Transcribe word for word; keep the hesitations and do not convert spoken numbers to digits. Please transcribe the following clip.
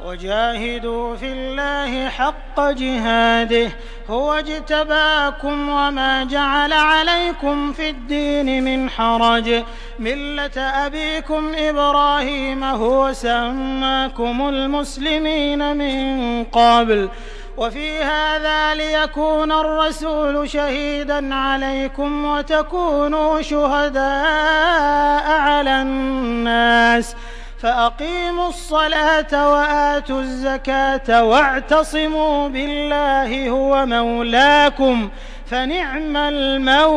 وجاهدوا في الله حق جهاده هو اجتباكم وما جعل عليكم في الدين من حرج ملة أبيكم إبراهيم هو سماكم المسلمين من قبل وفي هذا ليكون الرسول شهيدا عليكم وتكونوا شهداء على الناس فأقيموا الصلاة وآتوا الزكاة واعتصموا بالله هو مولاكم فنعم المولى ونعم النصير.